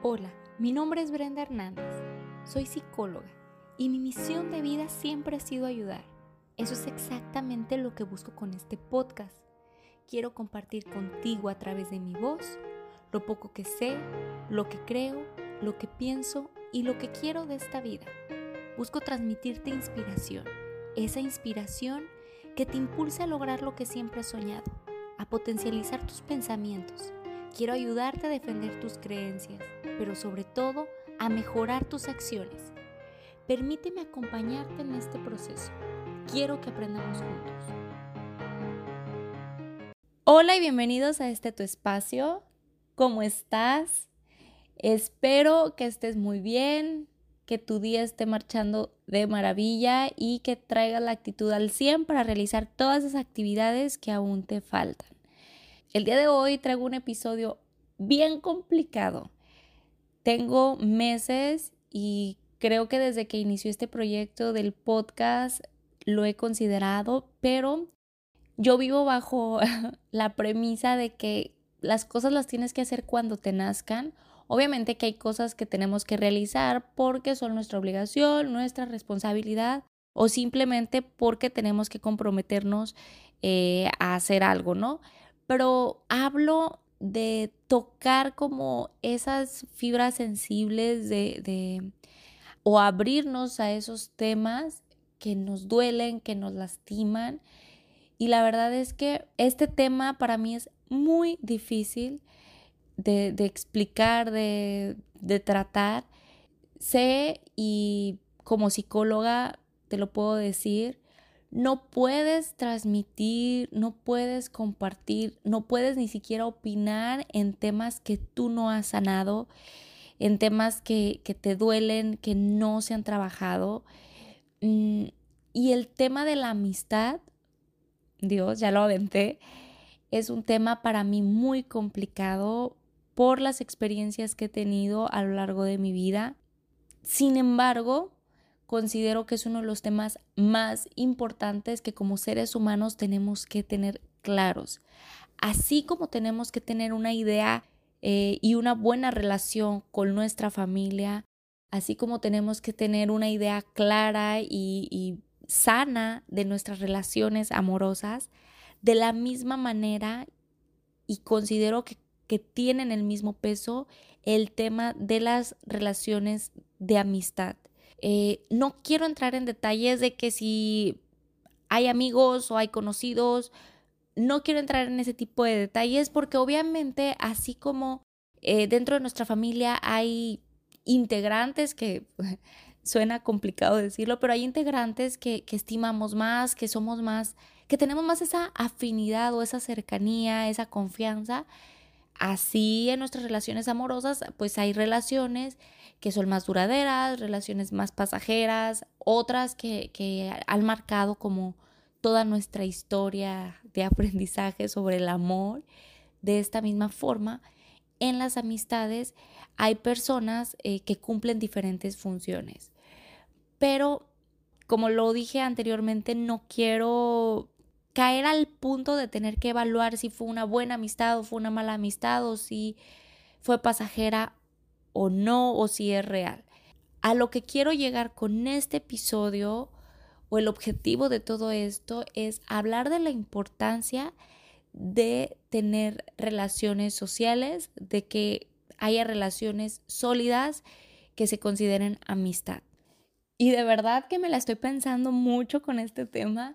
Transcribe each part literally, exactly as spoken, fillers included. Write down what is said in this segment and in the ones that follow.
Hola, mi nombre es Brenda Hernández, soy psicóloga y mi misión de vida siempre ha sido ayudar. Eso es exactamente lo que busco con este podcast. Quiero compartir contigo a través de mi voz lo poco que sé, lo que creo, lo que pienso y lo que quiero de esta vida. Busco transmitirte inspiración, esa inspiración que te impulse a lograr lo que siempre has soñado, a potencializar tus pensamientos. Quiero ayudarte a defender tus creencias, pero sobre todo a mejorar tus acciones. Permíteme acompañarte en este proceso. Quiero que aprendamos juntos. Hola y bienvenidos a este tu espacio. ¿Cómo estás? Espero que estés muy bien, que tu día esté marchando de maravilla y que traigas la actitud al cien para realizar todas esas actividades que aún te faltan. El día de hoy traigo un episodio bien complicado. Tengo meses y creo que desde que inició este proyecto del podcast lo he considerado, pero yo vivo bajo la premisa de que las cosas las tienes que hacer cuando te nazcan. Obviamente que hay cosas que tenemos que realizar porque son nuestra obligación, nuestra responsabilidad o simplemente porque tenemos que comprometernos eh, a hacer algo, ¿no? Pero hablo de tocar como esas fibras sensibles de, de o abrirnos a esos temas que nos duelen, que nos lastiman. Y la verdad es que este tema para mí es muy difícil de, de explicar, de, de tratar. Sé y como psicóloga te lo puedo decir, no puedes transmitir, no puedes compartir, no puedes ni siquiera opinar en temas que tú no has sanado, en temas que, que te duelen, que no se han trabajado. Mm, y el tema de la amistad, Dios, ya lo aventé, es un tema para mí muy complicado por las experiencias que he tenido a lo largo de mi vida. Sin embargo, considero que es uno de los temas más importantes que como seres humanos tenemos que tener claros. Así como tenemos que tener una idea eh, y una buena relación con nuestra familia, así como tenemos que tener una idea clara y, y sana de nuestras relaciones amorosas, de la misma manera, y considero que, que tienen el mismo peso el tema de las relaciones de amistad. Eh, no quiero entrar en detalles de que si hay amigos o hay conocidos, no quiero entrar en ese tipo de detalles porque obviamente así como eh, dentro de nuestra familia hay integrantes que suena complicado decirlo, pero hay integrantes que, que estimamos más, que somos más, que tenemos más esa afinidad o esa cercanía, esa confianza. Así en nuestras relaciones amorosas, pues hay relaciones que son más duraderas, relaciones más pasajeras, otras que, que han marcado como toda nuestra historia de aprendizaje sobre el amor. De esta misma forma, en las amistades hay personas eh, que cumplen diferentes funciones. Pero, como lo dije anteriormente, no quiero caer al punto de tener que evaluar si fue una buena amistad o fue una mala amistad o si fue pasajera o no o si es real. A lo que quiero llegar con este episodio o el objetivo de todo esto es hablar de la importancia de tener relaciones sociales, de que haya relaciones sólidas que se consideren amistad. Y de verdad que me la estoy pensando mucho con este tema.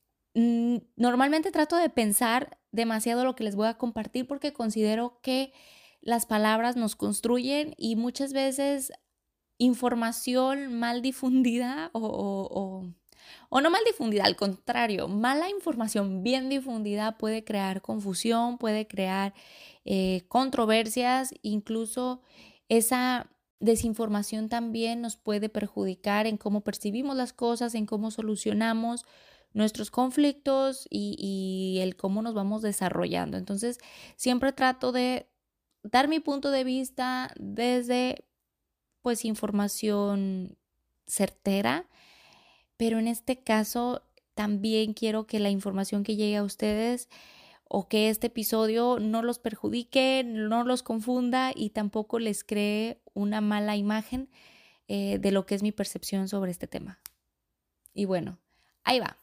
Normalmente trato de pensar demasiado lo que les voy a compartir porque considero que las palabras nos construyen y muchas veces información mal difundida o, o, o, o no mal difundida, al contrario, mala información bien difundida puede crear confusión, puede crear eh, controversias, incluso esa desinformación también nos puede perjudicar en cómo percibimos las cosas, en cómo solucionamos nuestros conflictos y, y el cómo nos vamos desarrollando. Entonces, siempre trato de dar mi punto de vista desde, pues, información certera, pero en este caso también quiero que la información que llegue a ustedes o que este episodio no los perjudique, no los confunda y tampoco les cree una mala imagen eh, de lo que es mi percepción sobre este tema. Y bueno, ahí va.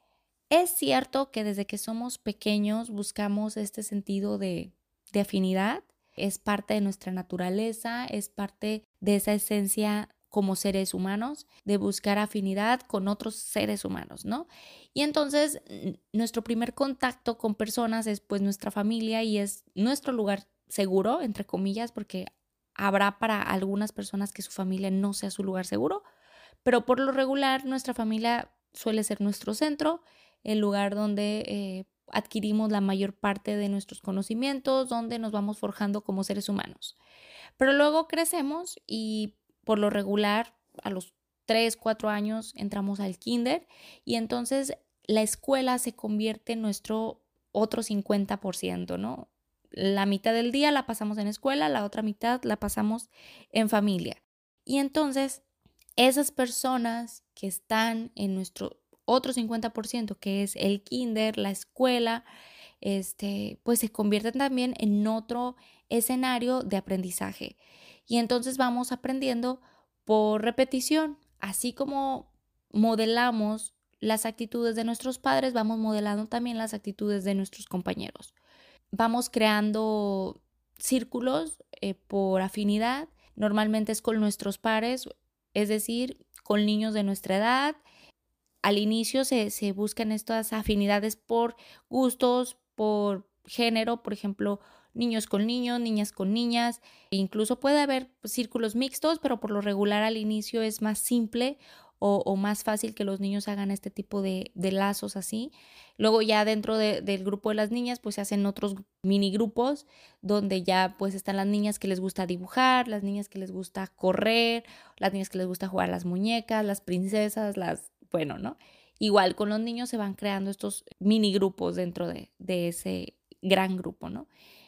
Es cierto que desde que somos pequeños buscamos este sentido de, de afinidad, es parte de nuestra naturaleza, es parte de esa esencia como seres humanos, de buscar afinidad con otros seres humanos, ¿no? Y entonces nuestro primer contacto con personas es pues nuestra familia y es nuestro lugar seguro, entre comillas, porque habrá para algunas personas que su familia no sea su lugar seguro, pero por lo regular nuestra familia suele ser nuestro centro, el lugar donde eh, adquirimos la mayor parte de nuestros conocimientos, donde nos vamos forjando como seres humanos. Pero luego crecemos y por lo regular a los tres, cuatro años entramos al kinder y entonces la escuela se convierte en nuestro otro cincuenta por ciento, ¿no? La mitad del día la pasamos en escuela, la otra mitad la pasamos en familia. Y entonces esas personas que están en nuestro otro cincuenta por ciento, que es el kinder, la escuela, este, pues se convierten también en otro escenario de aprendizaje. Y entonces vamos aprendiendo por repetición, así como modelamos las actitudes de nuestros padres, vamos modelando también las actitudes de nuestros compañeros. Vamos creando círculos eh, por afinidad, normalmente es con nuestros pares, es decir, con niños de nuestra edad. Al inicio se, se buscan estas afinidades por gustos, por género, por ejemplo, niños con niños, niñas con niñas, e incluso puede haber círculos mixtos, pero por lo regular al inicio es más simple o, o más fácil que los niños hagan este tipo de, de lazos así. Luego ya dentro de, del grupo de las niñas pues se hacen otros mini grupos donde ya pues están las niñas que les gusta dibujar, las niñas que les gusta correr, las niñas que les gusta jugar a las muñecas, las princesas, las, bueno, ¿no? Igual con los niños se van creando estos mini grupos dentro de, de ese gran grupo, ¿no?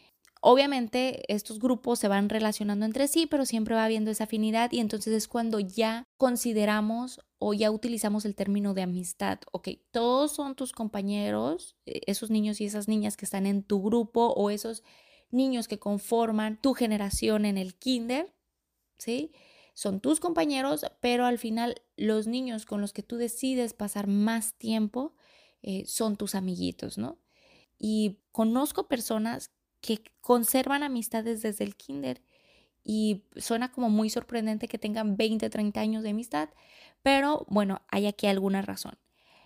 Obviamente estos grupos se van relacionando entre sí, pero siempre va habiendo esa afinidad y entonces es cuando ya consideramos o ya utilizamos el término de amistad. Ok, todos son tus compañeros, esos niños y esas niñas que están en tu grupo o esos niños que conforman tu generación en el kinder, ¿sí? Son tus compañeros, pero al final los niños con los que tú decides pasar más tiempo eh, son tus amiguitos, ¿no? Y conozco personas que conservan amistades desde el kinder y suena como muy sorprendente que tengan veinte, treinta años de amistad, pero bueno, hay aquí alguna razón.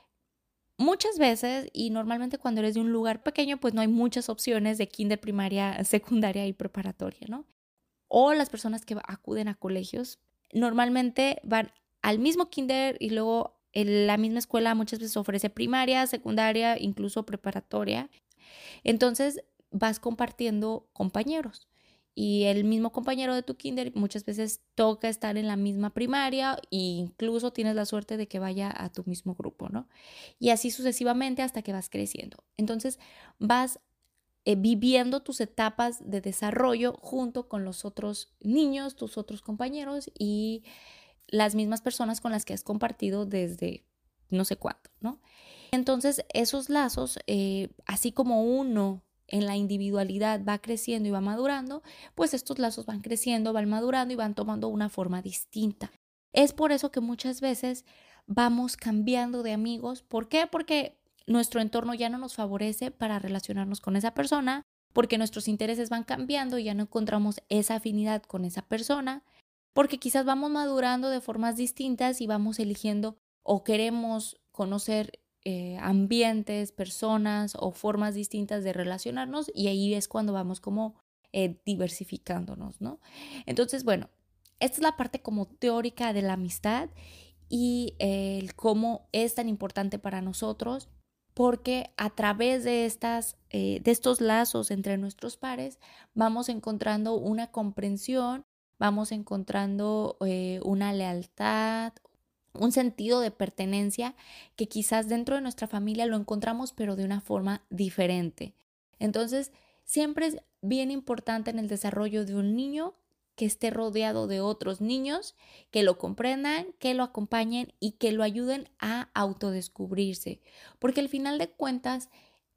Muchas veces, y normalmente cuando eres de un lugar pequeño, pues no hay muchas opciones de kinder, primaria, secundaria y preparatoria, ¿no? O las personas que acuden a colegios, normalmente van al mismo kinder y luego en la misma escuela muchas veces ofrece primaria, secundaria, incluso preparatoria. Entonces vas compartiendo compañeros y el mismo compañero de tu kinder muchas veces toca estar en la misma primaria e incluso tienes la suerte de que vaya a tu mismo grupo, ¿no? Y así sucesivamente hasta que vas creciendo. Entonces vas eh, viviendo tus etapas de desarrollo junto con los otros niños, tus otros compañeros y las mismas personas con las que has compartido desde no sé cuánto, ¿no? Entonces esos lazos, eh, así como uno en la individualidad va creciendo y va madurando, pues estos lazos van creciendo, van madurando y van tomando una forma distinta. Es por eso que muchas veces vamos cambiando de amigos. ¿Por qué? Porque nuestro entorno ya no nos favorece para relacionarnos con esa persona, porque nuestros intereses van cambiando y ya no encontramos esa afinidad con esa persona, porque quizás vamos madurando de formas distintas y vamos eligiendo o queremos conocer eh, ambientes, personas o formas distintas de relacionarnos y ahí es cuando vamos como eh, diversificándonos, ¿no? Entonces, bueno, esta es la parte como teórica de la amistad y eh, el cómo es tan importante para nosotros porque a través de, estas, eh, de estos lazos entre nuestros pares vamos encontrando una comprensión, vamos encontrando eh, una lealtad, un sentido de pertenencia que quizás dentro de nuestra familia lo encontramos pero de una forma diferente. Entonces, siempre es bien importante en el desarrollo de un niño que esté rodeado de otros niños que lo comprendan, que lo acompañen y que lo ayuden a autodescubrirse. Porque al final de cuentas,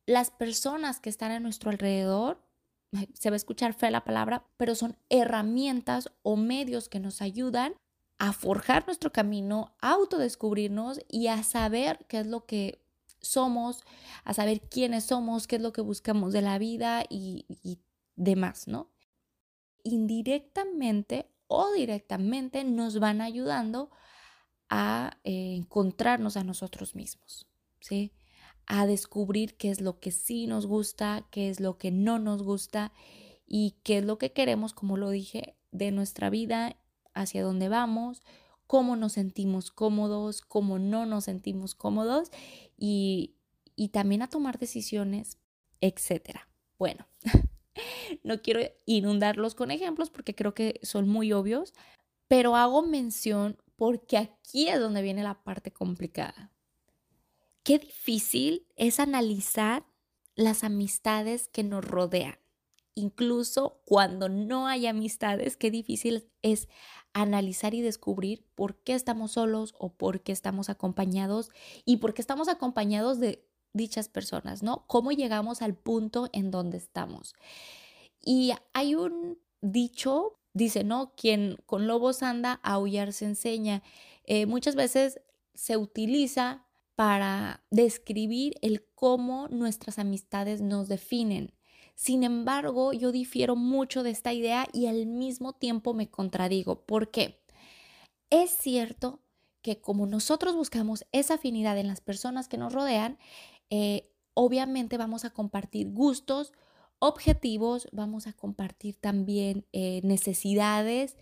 las personas que están a nuestro alrededor, se va a escuchar fea la palabra, pero son herramientas o medios que nos ayudan a forjar nuestro camino, a autodescubrirnos y a saber qué es lo que somos, a saber quiénes somos, qué es lo que buscamos de la vida y, y demás, ¿no? Indirectamente o directamente nos van ayudando a eh, encontrarnos a nosotros mismos, ¿sí? A descubrir qué es lo que sí nos gusta, qué es lo que no nos gusta y qué es lo que queremos, como lo dije, de nuestra vida, hacia dónde vamos, cómo nos sentimos cómodos, cómo no nos sentimos cómodos y, y también a tomar decisiones, etcétera. Bueno, no quiero inundarlos con ejemplos porque creo que son muy obvios, pero hago mención porque aquí es donde viene la parte complicada. Qué difícil es analizar las amistades que nos rodean. Incluso cuando no hay amistades, qué difícil es analizar y descubrir por qué estamos solos o por qué estamos acompañados y por qué estamos acompañados de dichas personas, ¿no? ¿Cómo llegamos al punto en donde estamos? Y hay un dicho, dice, ¿no? Quien con lobos anda, a aullar se enseña. Eh, muchas veces se utiliza para describir el cómo nuestras amistades nos definen. Sin embargo, yo difiero mucho de esta idea y al mismo tiempo me contradigo. ¿Por qué? Es cierto que como nosotros buscamos esa afinidad en las personas que nos rodean, eh, obviamente vamos a compartir gustos, objetivos, vamos a compartir también eh, necesidades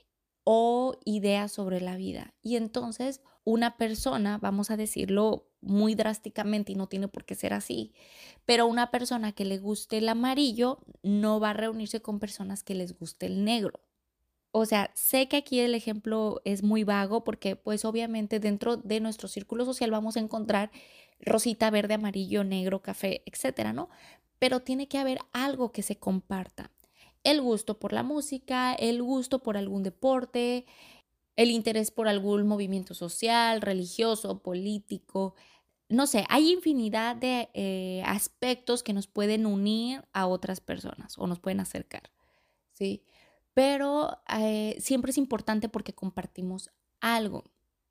o ideas sobre la vida. Y entonces una persona, vamos a decirlo muy drásticamente y no tiene por qué ser así, pero una persona que le guste el amarillo no va a reunirse con personas que les guste el negro. O sea, sé que aquí el ejemplo es muy vago porque pues obviamente dentro de nuestro círculo social vamos a encontrar rosita, verde, amarillo, negro, café, etcétera, ¿no? Pero tiene que haber algo que se comparta. El gusto por la música, el gusto por algún deporte, el interés por algún movimiento social, religioso, político. No sé, hay infinidad de eh, aspectos que nos pueden unir a otras personas o nos pueden acercar, ¿sí? Pero eh, siempre es importante porque compartimos algo.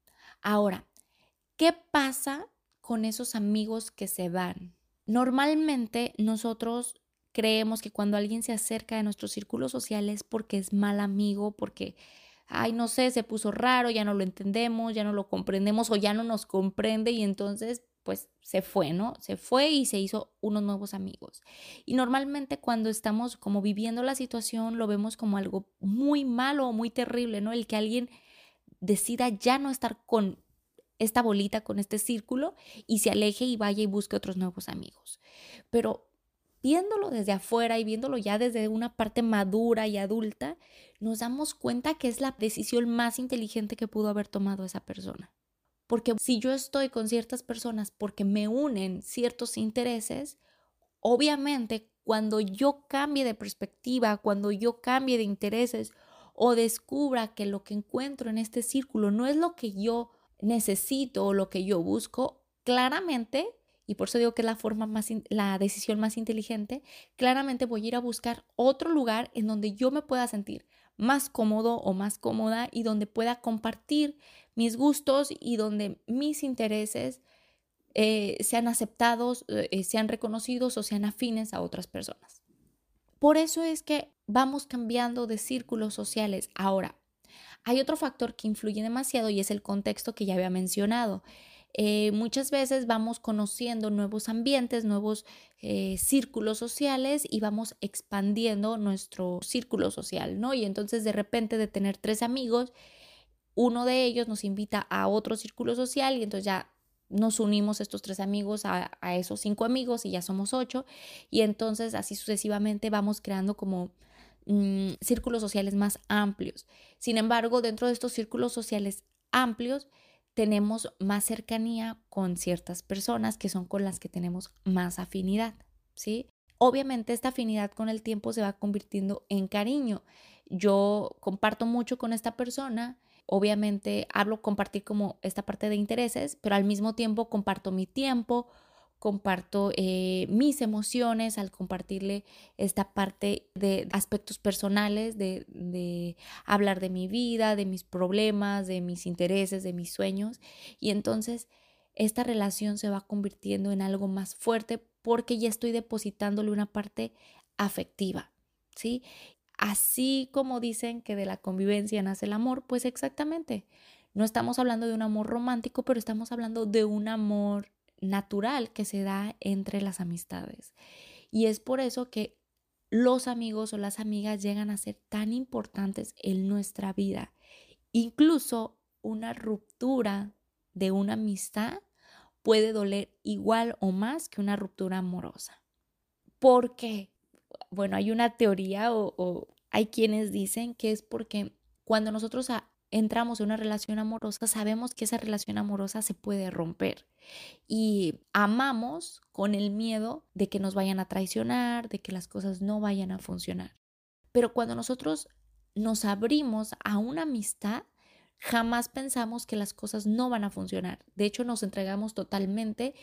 Ahora, ¿qué pasa con esos amigos que se van? Normalmente nosotros creemos que cuando alguien se acerca de nuestro círculo social es porque es mal amigo, porque, ay, no sé, se puso raro, ya no lo entendemos, ya no lo comprendemos o ya no nos comprende y entonces pues se fue, ¿no? Se fue y se hizo unos nuevos amigos. Y normalmente cuando estamos como viviendo la situación lo vemos como algo muy malo o muy terrible, ¿no? El que alguien decida ya no estar con esta bolita, con este círculo y se aleje y vaya y busque otros nuevos amigos. Pero viéndolo desde afuera y viéndolo ya desde una parte madura y adulta, nos damos cuenta que es la decisión más inteligente que pudo haber tomado esa persona. Porque si yo estoy con ciertas personas porque me unen ciertos intereses, obviamente cuando yo cambie de perspectiva, cuando yo cambie de intereses o descubra que lo que encuentro en este círculo no es lo que yo necesito o lo que yo busco, claramente, y por eso digo que es la forma más, la decisión más inteligente, claramente voy a ir a buscar otro lugar en donde yo me pueda sentir más cómodo o más cómoda y donde pueda compartir mis gustos y donde mis intereses eh, sean aceptados, eh, sean reconocidos o sean afines a otras personas. Por eso es que vamos cambiando de círculos sociales. Ahora, hay otro factor que influye demasiado y es el contexto que ya había mencionado. Eh, muchas veces vamos conociendo nuevos ambientes, nuevos eh, círculos sociales y vamos expandiendo nuestro círculo social, ¿no? Y entonces de repente de tener tres amigos, uno de ellos nos invita a otro círculo social y entonces ya nos unimos estos tres amigos a, a esos cinco amigos y ya somos ocho y entonces así sucesivamente vamos creando como mmm, círculos sociales más amplios. Sin embargo, dentro de estos círculos sociales amplios tenemos más cercanía con ciertas personas que son con las que tenemos más afinidad, ¿sí? Obviamente esta afinidad con el tiempo se va convirtiendo en cariño. Yo comparto mucho con esta persona, obviamente hablo compartir como esta parte de intereses, pero al mismo tiempo comparto mi tiempo, comparto eh, mis emociones, al compartirle esta parte de aspectos personales, de, de hablar de mi vida, de mis problemas, de mis intereses, de mis sueños. Y entonces esta relación se va convirtiendo en algo más fuerte porque ya estoy depositándole una parte afectiva, ¿sí? Así como dicen que de la convivencia nace el amor, pues exactamente. No estamos hablando de un amor romántico, pero estamos hablando de un amor natural que se da entre las amistades. Y es por eso que los amigos o las amigas llegan a ser tan importantes en nuestra vida. Incluso una ruptura de una amistad puede doler igual o más que una ruptura amorosa. ¿Por qué? Bueno, hay una teoría o, o hay quienes dicen que es porque cuando nosotros a, entramos en una relación amorosa, sabemos que esa relación amorosa se puede romper y amamos con el miedo de que nos vayan a traicionar, de que las cosas no vayan a funcionar. Pero cuando nosotros nos abrimos a una amistad, jamás pensamos que las cosas no van a funcionar. De hecho, nos entregamos totalmente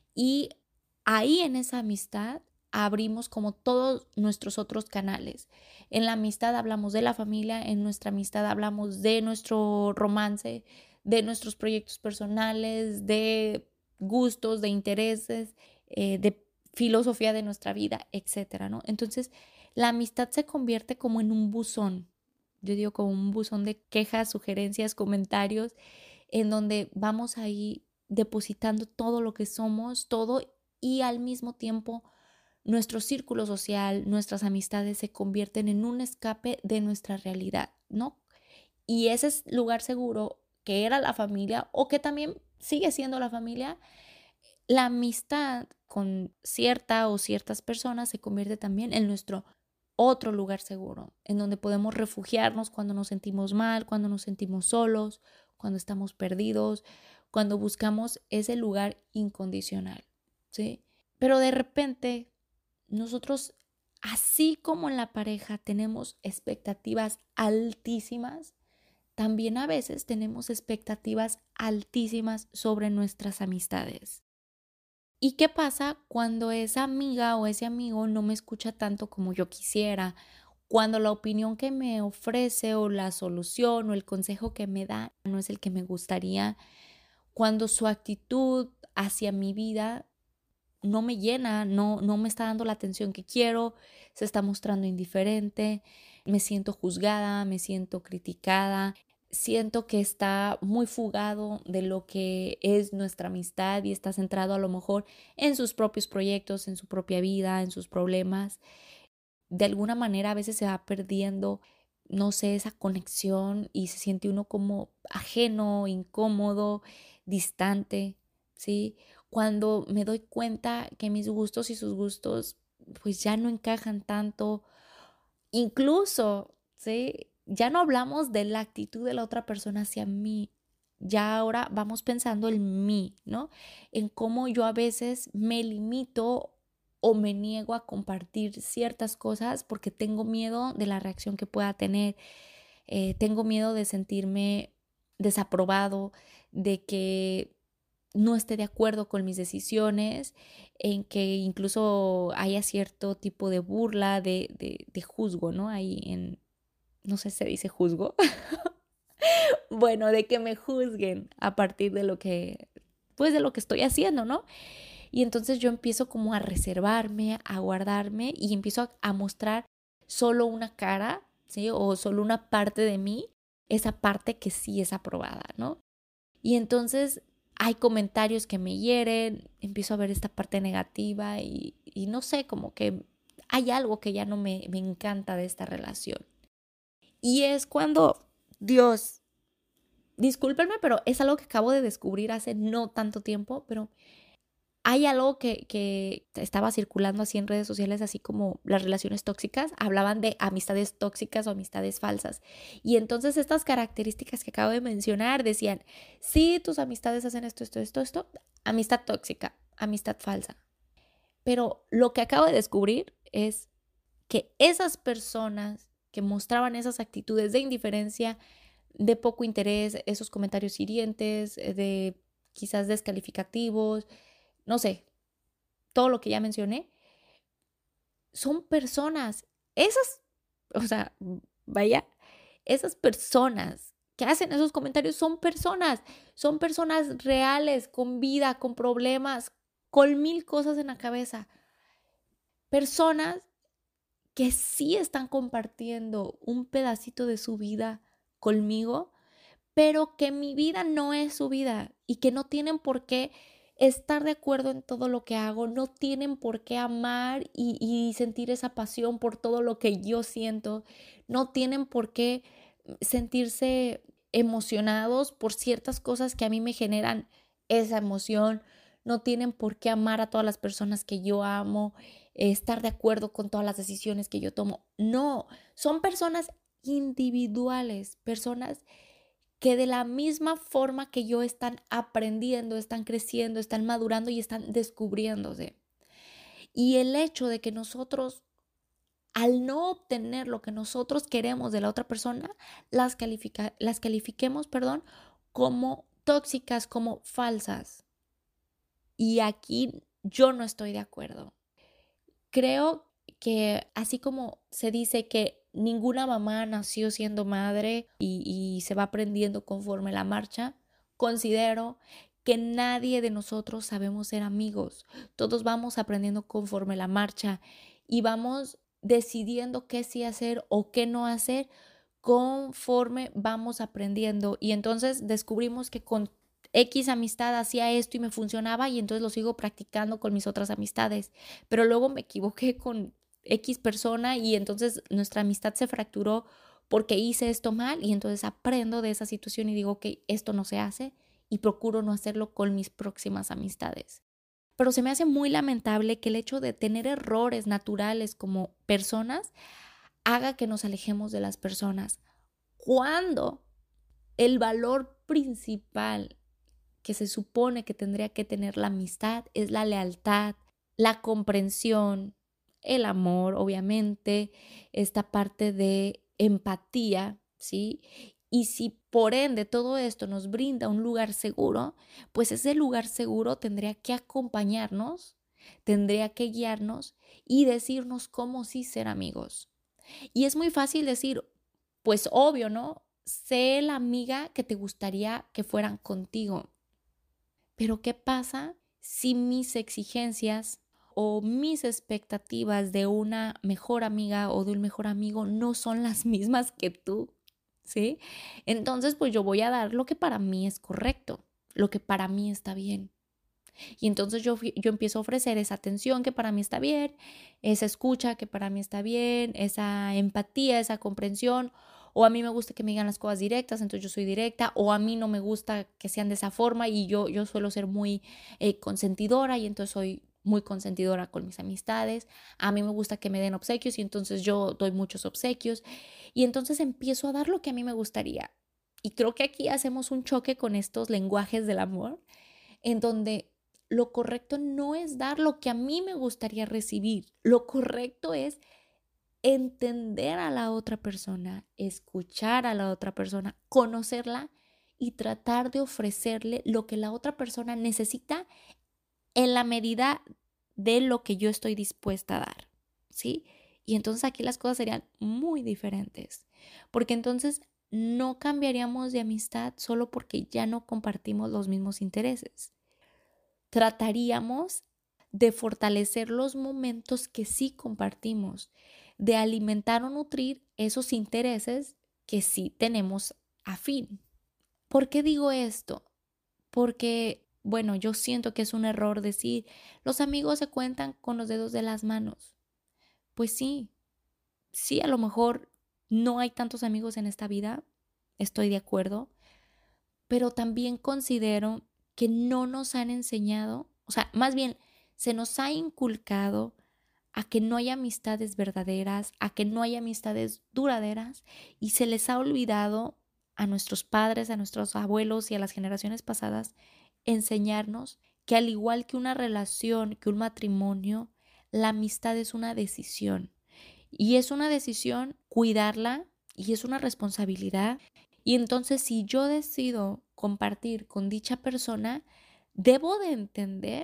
y ahí en esa amistad abrimos como todos nuestros otros canales. En la amistad hablamos de la familia, en nuestra amistad hablamos de nuestro romance, de nuestros proyectos personales, de gustos, de intereses, eh, de filosofía de nuestra vida, etcétera, ¿no? Entonces, la amistad se convierte como en un buzón. Yo digo como un buzón de quejas, sugerencias, comentarios, en donde vamos ahí depositando todo lo que somos, todo, y al mismo tiempo nuestro círculo social, nuestras amistades se convierten en un escape de nuestra realidad, ¿no? Y ese es lugar seguro que era la familia o que también sigue siendo la familia, la amistad con cierta o ciertas personas se convierte también en nuestro otro lugar seguro, en donde podemos refugiarnos cuando nos sentimos mal, cuando nos sentimos solos, cuando estamos perdidos, cuando buscamos ese lugar incondicional, ¿sí? Pero de repente nosotros, así como en la pareja tenemos expectativas altísimas, también a veces tenemos expectativas altísimas sobre nuestras amistades. ¿Y qué pasa cuando esa amiga o ese amigo no me escucha tanto como yo quisiera? Cuando la opinión que me ofrece o la solución o el consejo que me da no es el que me gustaría. Cuando su actitud hacia mi vida no me llena, no, no me está dando la atención que quiero, se está mostrando indiferente, me siento juzgada, me siento criticada, siento que está muy fugado de lo que es nuestra amistad y está centrado a lo mejor en sus propios proyectos, en su propia vida, en sus problemas. De alguna manera a veces se va perdiendo, no sé, esa conexión y se siente uno como ajeno, incómodo, distante, ¿sí? Cuando me doy cuenta que mis gustos y sus gustos pues ya no encajan tanto, incluso, ¿sí? Ya no hablamos de la actitud de la otra persona hacia mí, ya ahora vamos pensando en mí, ¿no? En cómo yo a veces me limito o me niego a compartir ciertas cosas porque tengo miedo de la reacción que pueda tener, eh, tengo miedo de sentirme desaprobado, de que no esté de acuerdo con mis decisiones, en que incluso haya cierto tipo de burla, de, de, de juzgo, ¿no? Ahí en, no sé si se dice juzgo, bueno, de que me juzguen a partir de lo que, pues de lo que estoy haciendo, ¿no? Y entonces yo empiezo como a reservarme, a guardarme y empiezo a, a mostrar solo una cara, ¿sí? O solo una parte de mí, esa parte que sí es aprobada, ¿no? Y entonces hay comentarios que me hieren, empiezo a ver esta parte negativa y, y no sé, como que hay algo que ya no me, me encanta de esta relación. Y es cuando, Dios, discúlpenme, pero es algo que acabo de descubrir hace no tanto tiempo, pero hay algo que, que estaba circulando así en redes sociales, así como las relaciones tóxicas, hablaban de amistades tóxicas o amistades falsas. Y entonces estas características que acabo de mencionar decían, sí, tus amistades hacen esto, esto, esto, esto, amistad tóxica, amistad falsa. Pero lo que acabo de descubrir es que esas personas que mostraban esas actitudes de indiferencia, de poco interés, esos comentarios hirientes, de quizás descalificativos, no sé, todo lo que ya mencioné, son personas. Esas, o sea, vaya, esas personas que hacen esos comentarios son personas, son personas reales, con vida, con problemas, con mil cosas en la cabeza. Personas que sí están compartiendo un pedacito de su vida conmigo, pero que mi vida no es su vida y que no tienen por qué estar de acuerdo en todo lo que hago, no tienen por qué amar y, y sentir esa pasión por todo lo que yo siento, no tienen por qué sentirse emocionados por ciertas cosas que a mí me generan esa emoción, no tienen por qué amar a todas las personas que yo amo, eh, estar de acuerdo con todas las decisiones que yo tomo. No, son personas individuales, personas que de la misma forma que yo están aprendiendo, están creciendo, están madurando y están descubriéndose. Y el hecho de que nosotros, al no obtener lo que nosotros queremos de la otra persona, las, califica, las califiquemos, perdón, como tóxicas, como falsas. Y aquí yo no estoy de acuerdo. Creo que así como se dice que ninguna mamá nació siendo madre y, y se va aprendiendo conforme la marcha, considero que nadie de nosotros sabemos ser amigos. Todos vamos aprendiendo conforme la marcha y vamos decidiendo qué sí hacer o qué no hacer conforme vamos aprendiendo. Y entonces descubrimos que con X amistad hacía esto y me funcionaba y entonces lo sigo practicando con mis otras amistades. Pero luego me equivoqué con X persona y entonces nuestra amistad se fracturó porque hice esto mal y entonces aprendo de esa situación y digo que esto no se hace y procuro no hacerlo con mis próximas amistades. Pero se me hace muy lamentable que el hecho de tener errores naturales como personas haga que nos alejemos de las personas. Cuando el valor principal que se supone que tendría que tener la amistad es la lealtad, la comprensión, el amor, obviamente, esta parte de empatía, ¿sí? Y si por ende todo esto nos brinda un lugar seguro, pues ese lugar seguro tendría que acompañarnos, tendría que guiarnos y decirnos cómo sí ser amigos. Y es muy fácil decir, pues obvio, ¿no? Sé la amiga que te gustaría que fueran contigo. Pero ¿qué pasa si mis exigencias o mis expectativas de una mejor amiga o de un mejor amigo no son las mismas que tú? ¿Sí? Entonces, pues yo voy a dar lo que para mí es correcto, lo que para mí está bien. Y entonces yo, yo empiezo a ofrecer esa atención que para mí está bien, esa escucha que para mí está bien, esa empatía, esa comprensión. O a mí me gusta que me digan las cosas directas, entonces yo soy directa. O a mí no me gusta que sean de esa forma y yo, yo suelo ser muy eh, consentidora y entonces soy muy consentidora con mis amistades. A mí me gusta que me den obsequios y entonces yo doy muchos obsequios. Y entonces empiezo a dar lo que a mí me gustaría. Y creo que aquí hacemos un choque con estos lenguajes del amor, en donde lo correcto no es dar lo que a mí me gustaría recibir. Lo correcto es entender a la otra persona, escuchar a la otra persona, conocerla y tratar de ofrecerle lo que la otra persona necesita en la medida de lo que yo estoy dispuesta a dar, ¿sí? Y entonces aquí las cosas serían muy diferentes, porque entonces no cambiaríamos de amistad solo porque ya no compartimos los mismos intereses. Trataríamos de fortalecer los momentos que sí compartimos, de alimentar o nutrir esos intereses que sí tenemos afín. ¿Por qué digo esto? Porque, bueno, yo siento que es un error decir, los amigos se cuentan con los dedos de las manos. Pues sí, sí, a lo mejor no hay tantos amigos en esta vida, estoy de acuerdo, pero también considero que no nos han enseñado, o sea, más bien se nos ha inculcado a que no hay amistades verdaderas, a que no hay amistades duraderas y se les ha olvidado a nuestros padres, a nuestros abuelos y a las generaciones pasadas enseñarnos que al igual que una relación, que un matrimonio, la amistad es una decisión y es una decisión cuidarla y es una responsabilidad. Y entonces si yo decido compartir con dicha persona, debo de entender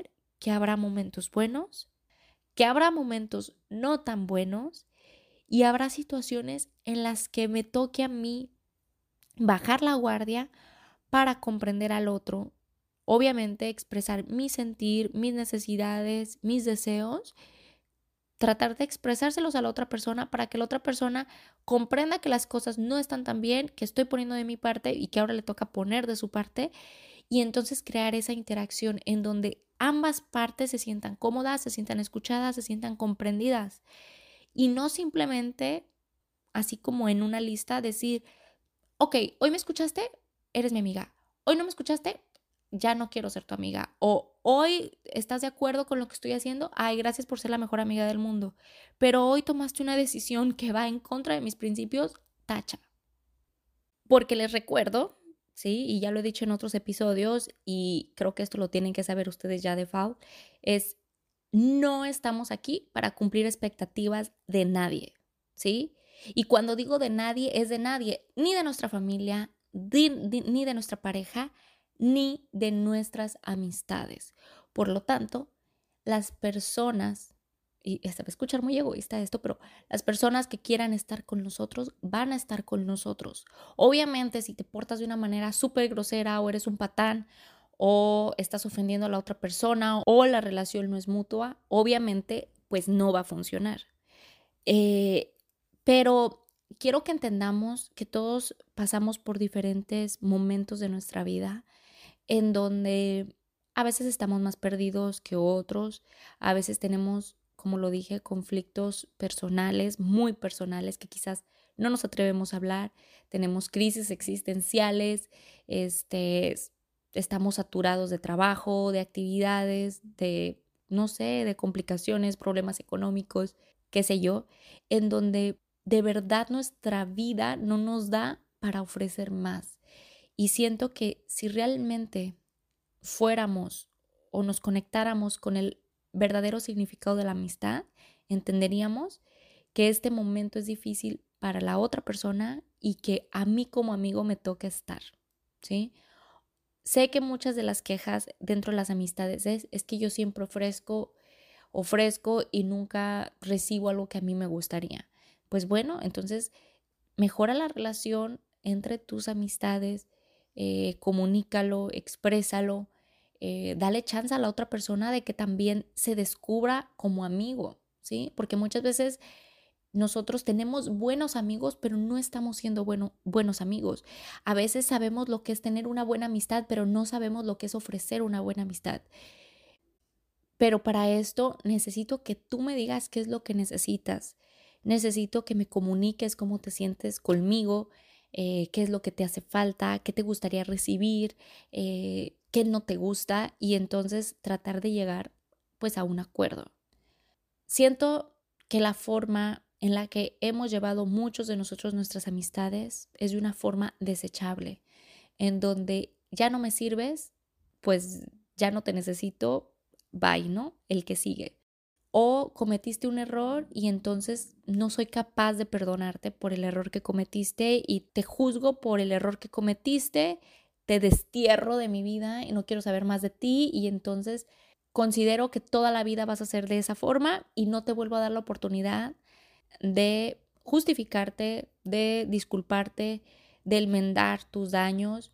que habrá momentos buenos, que habrá momentos no tan buenos y habrá situaciones en las que me toque a mí bajar la guardia para comprender al otro. Obviamente expresar mi sentir, mis necesidades, mis deseos, tratar de expresárselos a la otra persona para que la otra persona comprenda que las cosas no están tan bien, que estoy poniendo de mi parte y que ahora le toca poner de su parte, y entonces crear esa interacción en donde ambas partes se sientan cómodas, se sientan escuchadas, se sientan comprendidas y no simplemente así como en una lista decir, ok, hoy me escuchaste, eres mi amiga, hoy no me escuchaste, ya no quiero ser tu amiga, o hoy estás de acuerdo con lo que estoy haciendo, ay, gracias por ser la mejor amiga del mundo, pero hoy tomaste una decisión que va en contra de mis principios, tacha. Porque les recuerdo, sí, y ya lo he dicho en otros episodios, y creo que esto lo tienen que saber ustedes ya de default, es no estamos aquí para cumplir expectativas de nadie, ¿sí? Y cuando digo de nadie, es de nadie, ni de nuestra familia, di- di- ni de nuestra pareja, ni de nuestras amistades. Por lo tanto, las personas, y se va a escuchar muy egoísta esto, pero las personas que quieran estar con nosotros van a estar con nosotros. Obviamente, si te portas de una manera súper grosera o eres un patán o estás ofendiendo a la otra persona o la relación no es mutua, obviamente, pues no va a funcionar. Eh, pero quiero que entendamos que todos pasamos por diferentes momentos de nuestra vida en donde a veces estamos más perdidos que otros, a veces tenemos, como lo dije, conflictos personales, muy personales, que quizás no nos atrevemos a hablar, tenemos crisis existenciales, este, estamos saturados de trabajo, de actividades, de, no sé, de complicaciones, problemas económicos, qué sé yo, en donde de verdad nuestra vida no nos da para ofrecer más. Y siento que si realmente fuéramos o nos conectáramos con el verdadero significado de la amistad, entenderíamos que este momento es difícil para la otra persona y que a mí como amigo me toca estar, ¿sí? Sé que muchas de las quejas dentro de las amistades es, es que yo siempre ofrezco, ofrezco y nunca recibo algo que a mí me gustaría. Pues bueno, entonces mejora la relación entre tus amistades, eh, comunícalo, exprésalo, eh, dale chance a la otra persona de que también se descubra como amigo, ¿sí? Porque muchas veces nosotros tenemos buenos amigos, pero no estamos siendo bueno, buenos amigos. A veces sabemos lo que es tener una buena amistad, pero no sabemos lo que es ofrecer una buena amistad. Pero para esto necesito que tú me digas qué es lo que necesitas. Necesito que me comuniques cómo te sientes conmigo, eh, qué es lo que te hace falta, qué te gustaría recibir, eh, qué no te gusta y entonces tratar de llegar pues a un acuerdo. Siento que la forma en la que hemos llevado muchos de nosotros nuestras amistades es de una forma desechable, en donde ya no me sirves, pues ya no te necesito, bye, ¿no? El que sigue. O cometiste un error y entonces no soy capaz de perdonarte por el error que cometiste y te juzgo por el error que cometiste, te destierro de mi vida y no quiero saber más de ti y entonces considero que toda la vida vas a ser de esa forma y no te vuelvo a dar la oportunidad de justificarte, de disculparte, de enmendar tus daños,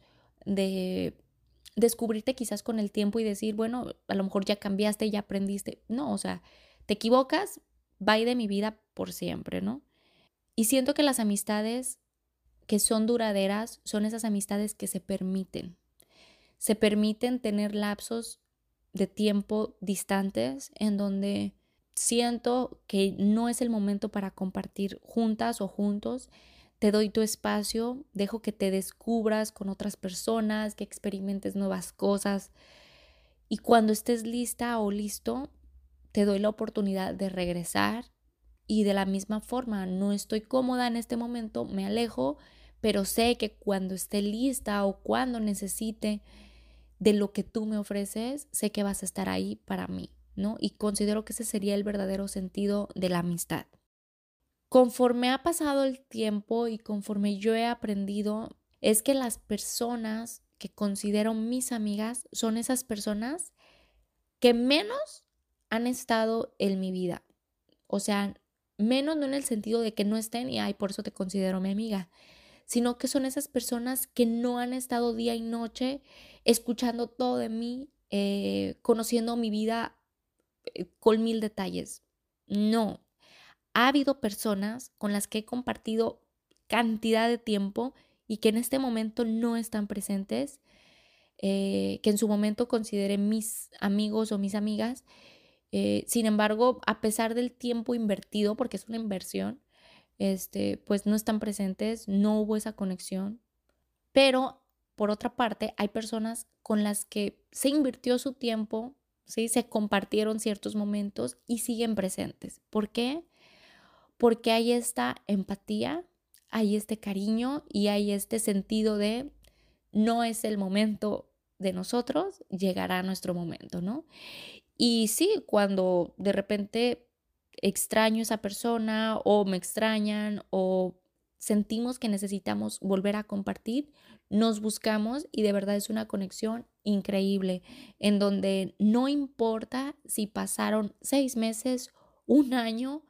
de descubrirte quizás con el tiempo y decir, bueno, a lo mejor ya cambiaste, ya aprendiste. No, o sea, te equivocas, bye de mi vida por siempre, ¿no? Y siento que las amistades que son duraderas son esas amistades que se permiten. Se permiten tener lapsos de tiempo distantes en donde siento que no es el momento para compartir juntas o juntos. Te doy tu espacio, dejo que te descubras con otras personas, que experimentes nuevas cosas y cuando estés lista o listo, te doy la oportunidad de regresar y de la misma forma, no estoy cómoda en este momento, me alejo, pero sé que cuando esté lista o cuando necesite de lo que tú me ofreces, sé que vas a estar ahí para mí, ¿no? Y considero que ese sería el verdadero sentido de la amistad. Conforme ha pasado el tiempo y conforme yo he aprendido, es que las personas que considero mis amigas son esas personas que menos han estado en mi vida. O sea, menos no en el sentido de que no estén y ay, por eso te considero mi amiga, sino que son esas personas que no han estado día y noche escuchando todo de mí, eh, conociendo mi vida eh, con mil detalles. No, ha habido personas con las que he compartido cantidad de tiempo y que en este momento no están presentes, eh, que en su momento consideré mis amigos o mis amigas. Eh, sin embargo, a pesar del tiempo invertido, porque es una inversión, este, pues no están presentes, no hubo esa conexión. Pero, por otra parte, hay personas con las que se invirtió su tiempo, ¿sí? Se compartieron ciertos momentos y siguen presentes. ¿Por qué? Porque hay esta empatía, hay este cariño y hay este sentido de no es el momento de nosotros, llegará nuestro momento, ¿no? Y sí, cuando de repente extraño a esa persona o me extrañan o sentimos que necesitamos volver a compartir, nos buscamos y de verdad es una conexión increíble en donde no importa si pasaron seis meses, un año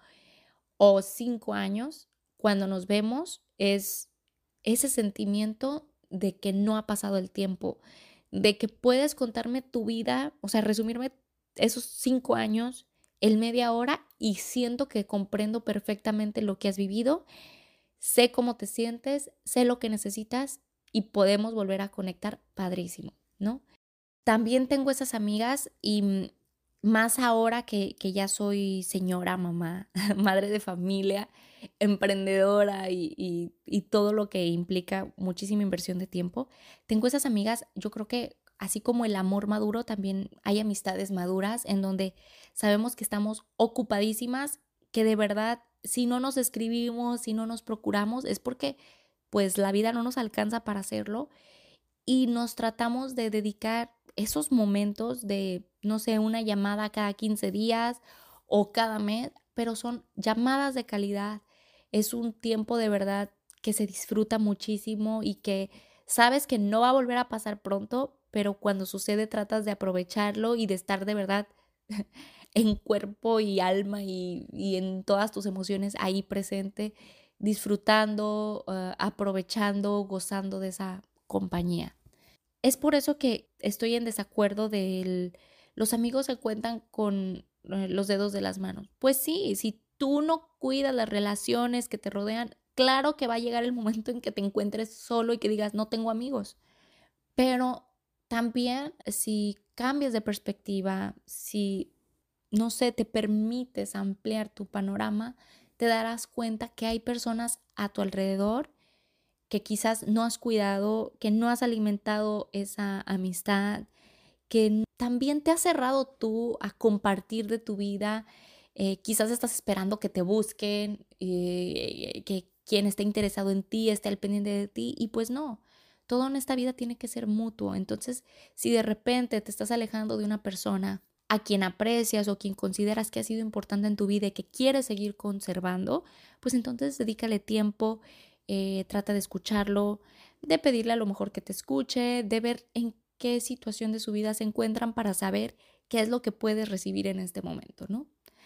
o cinco años, cuando nos vemos es ese sentimiento de que no ha pasado el tiempo, de que puedes contarme tu vida, o sea, resumirme esos cinco años en media hora y siento que comprendo perfectamente lo que has vivido, sé cómo te sientes, sé lo que necesitas y podemos volver a conectar padrísimo, ¿no? También tengo esas amigas y mm, más ahora que, que ya soy señora, mamá, madre de familia, emprendedora y, y, y todo lo que implica muchísima inversión de tiempo, tengo esas amigas, yo creo que así como el amor maduro, también hay amistades maduras en donde sabemos que estamos ocupadísimas, que de verdad si no nos escribimos, si no nos procuramos, es porque pues la vida no nos alcanza para hacerlo y nos tratamos de dedicar esos momentos de, no sé, una llamada cada quince días o cada mes, pero son llamadas de calidad. Es un tiempo de verdad que se disfruta muchísimo y que sabes que no va a volver a pasar pronto, pero cuando sucede tratas de aprovecharlo y de estar de verdad en cuerpo y alma y, y en todas tus emociones ahí presente, disfrutando, uh, aprovechando, gozando de esa compañía. Es por eso que estoy en desacuerdo de los amigos se cuentan con eh, los dedos de las manos. Pues sí, si tú no cuidas las relaciones que te rodean, claro que va a llegar el momento en que te encuentres solo y que digas, no tengo amigos. Pero también si cambias de perspectiva, si, no sé, te permites ampliar tu panorama, te darás cuenta que hay personas a tu alrededor que quizás no has cuidado, que no has alimentado esa amistad, que también te has cerrado tú a compartir de tu vida. Eh, quizás estás esperando que te busquen, eh, que quien esté interesado en ti esté al pendiente de ti y pues no, todo en esta vida tiene que ser mutuo. Entonces, si de repente te estás alejando de una persona a quien aprecias o quien consideras que ha sido importante en tu vida y que quieres seguir conservando, pues entonces dedícale tiempo, eh, trata de escucharlo, de pedirle a lo mejor que te escuche, de ver en qué situación de su vida se encuentran para saber qué es lo que puedes recibir en este momento, ¿no?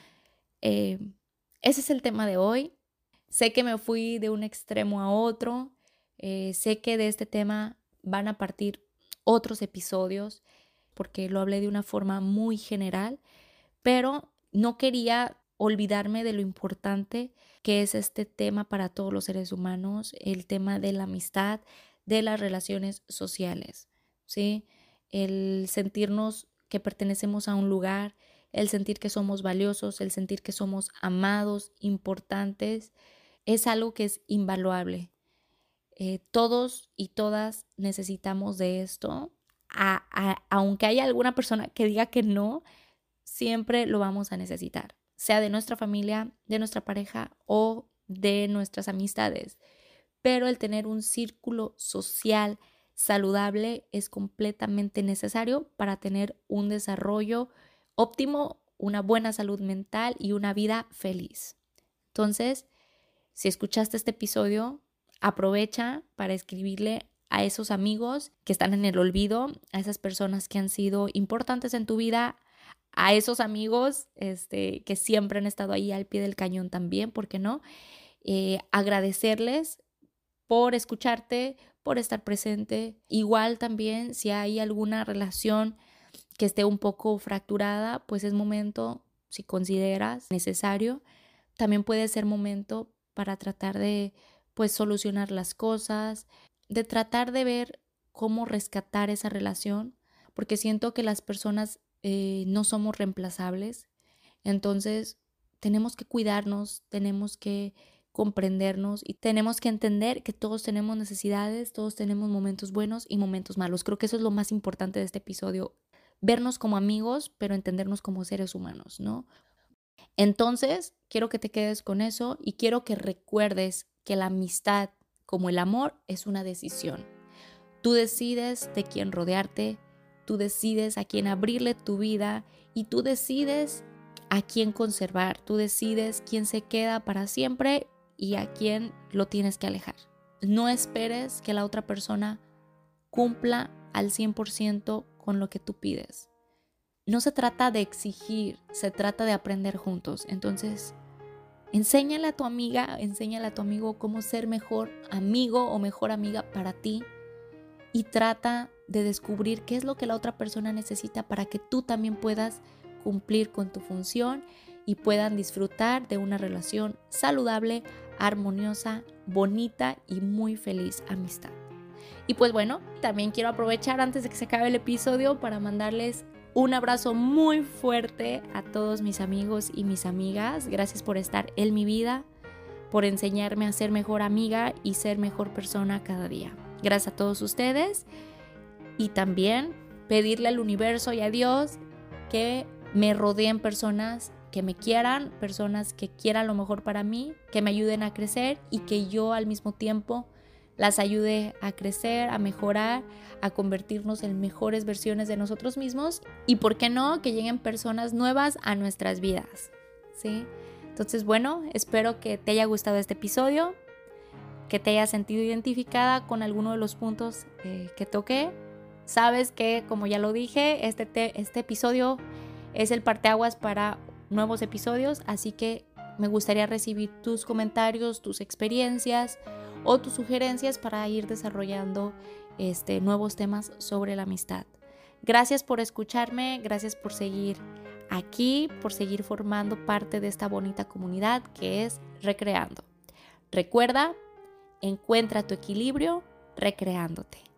Eh, ese es el tema de hoy. Sé que me fui de un extremo a otro, eh, sé que de este tema van a partir otros episodios porque lo hablé de una forma muy general, pero no quería olvidarme de lo importante que es este tema para todos los seres humanos, el tema de la amistad, de las relaciones sociales, ¿sí? El sentirnos que pertenecemos a un lugar, el sentir que somos valiosos, el sentir que somos amados, importantes, es algo que es invaluable. Eh, todos y todas necesitamos de esto. A, a, aunque haya alguna persona que diga que no, siempre lo vamos a necesitar, sea de nuestra familia, de nuestra pareja o de nuestras amistades. Pero el tener un círculo social saludable es completamente necesario para tener un desarrollo óptimo, una buena salud mental y una vida feliz. Entonces, si escuchaste este episodio, aprovecha para escribirle a esos amigos que están en el olvido, a esas personas que han sido importantes en tu vida, a esos amigos este, que siempre han estado ahí al pie del cañón también, ¿por qué no? Eh, agradecerles por escucharte, por estar presente. Igual también si hay alguna relación que esté un poco fracturada, pues es momento, si consideras necesario, también puede ser momento para tratar de pues solucionar las cosas, de tratar de ver cómo rescatar esa relación, porque siento que las personas eh, no somos reemplazables, entonces tenemos que cuidarnos, tenemos que comprendernos y tenemos que entender que todos tenemos necesidades, todos tenemos momentos buenos y momentos malos. Creo que eso es lo más importante de este episodio, vernos como amigos, pero entendernos como seres humanos, ¿no? Entonces, quiero que te quedes con eso y quiero que recuerdes que la amistad, como el amor, es una decisión. Tú decides de quién rodearte, tú decides a quién abrirle tu vida y tú decides a quién conservar, tú decides quién se queda para siempre y a quién lo tienes que alejar. No esperes que la otra persona cumpla al cien por ciento con lo que tú pides. No se trata de exigir, se trata de aprender juntos. Entonces, enséñale a tu amiga, enséñale a tu amigo cómo ser mejor amigo o mejor amiga para ti y trata de descubrir qué es lo que la otra persona necesita para que tú también puedas cumplir con tu función y puedan disfrutar de una relación saludable, armoniosa, bonita y muy feliz amistad. Y pues bueno, también quiero aprovechar antes de que se acabe el episodio para mandarles un abrazo muy fuerte a todos mis amigos y mis amigas. Gracias por estar en mi vida, por enseñarme a ser mejor amiga y ser mejor persona cada día. Gracias a todos ustedes y también pedirle al universo y a Dios que me rodeen personas que me quieran, personas que quieran lo mejor para mí, que me ayuden a crecer y que yo al mismo tiempo las ayude a crecer, a mejorar, a convertirnos en mejores versiones de nosotros mismos y, ¿por qué no?, que lleguen personas nuevas a nuestras vidas, ¿sí? Entonces, bueno, espero que te haya gustado este episodio, que te hayas sentido identificada con alguno de los puntos eh, que toqué. Sabes que, como ya lo dije, este, te, este episodio es el parteaguas para nuevos episodios, así que me gustaría recibir tus comentarios, tus experiencias o tus sugerencias para ir desarrollando este, nuevos temas sobre la amistad. Gracias por escucharme, gracias por seguir aquí, por seguir formando parte de esta bonita comunidad que es Recreando. Recuerda, encuentra tu equilibrio recreándote.